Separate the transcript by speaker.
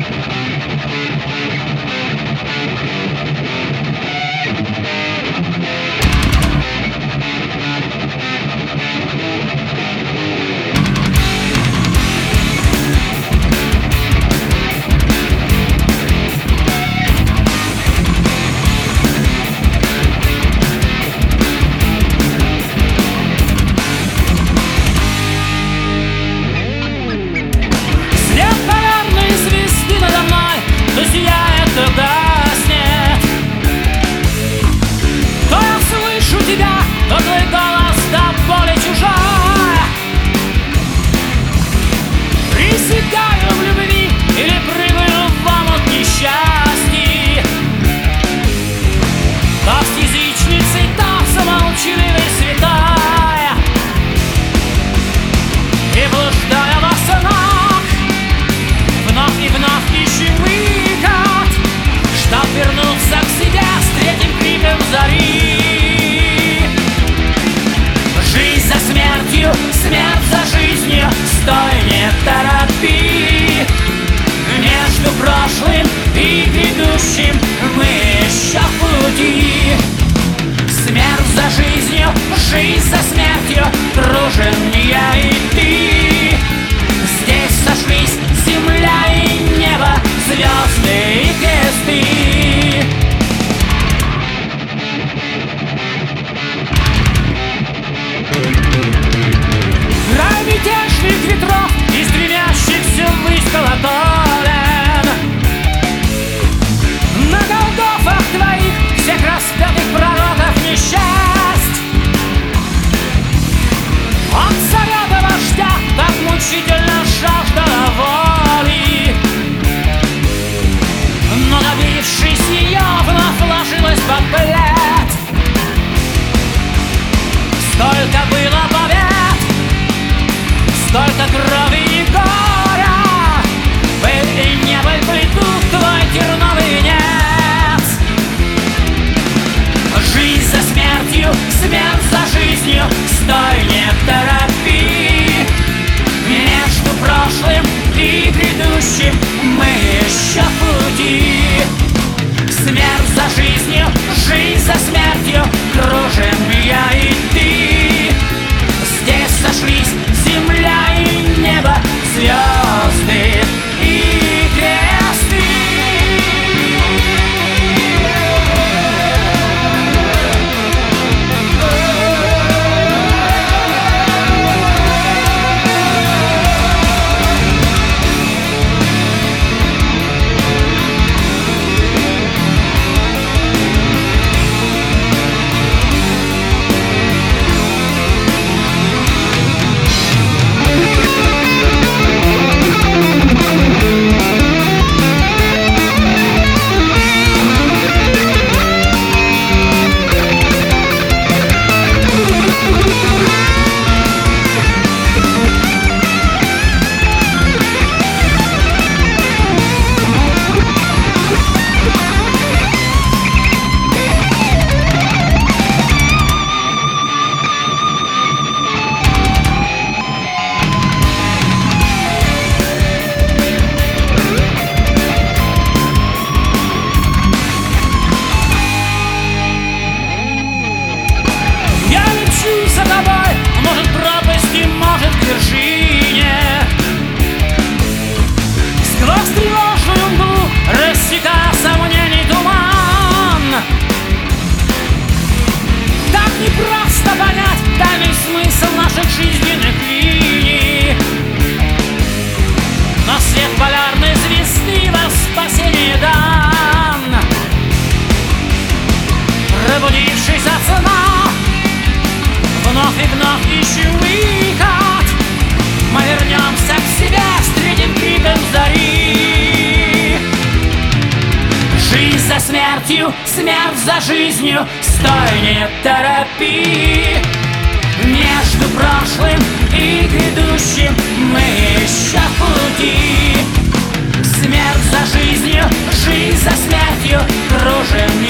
Speaker 1: Смерть за жизнью, стой, не торопи. Между прошлым и грядущим мы еще в пути. Смерть за жизнью, жизнь за смертью, дружим я и ты. Здесь сошлись земля и небо, звезды и кресты. Рай мятежных ветров и стремящихся ввысь колоколен. На Голгофах твоих всех распятых пророков несчасть. От царя до вождя так мучительно жаждала воли, но добившись ее, вновь ложилась под плед. Столько было побед, столько крови и горя, пыль и небыль плетут твой терновый венец. Жизнь за смертью, смерть за жизнью, стой, не торопи. Между прошлым и грядущим мы еще в пути. Смерть за жизнью, жизнь за смертью, кружим я и ты. Здесь сошлись земля и небо, звезды и кресты. Может, пропасти, может, к вершине. Сквозь тревожную мглу рассекая сомнений туман. Так непросто понять тайный смысл наших жизненных линий. Но свет полярной звезды во спасение дан. Пробудившись от сна, вновь и вновь ищем выход. Мы вернемся к себе, встретим криком зари. Жизнь за смертью, смерть за жизнью, стой, не торопи. Между прошлым и грядущим мы еще в пути. Смерть за жизнью, жизнь за смертью, кружим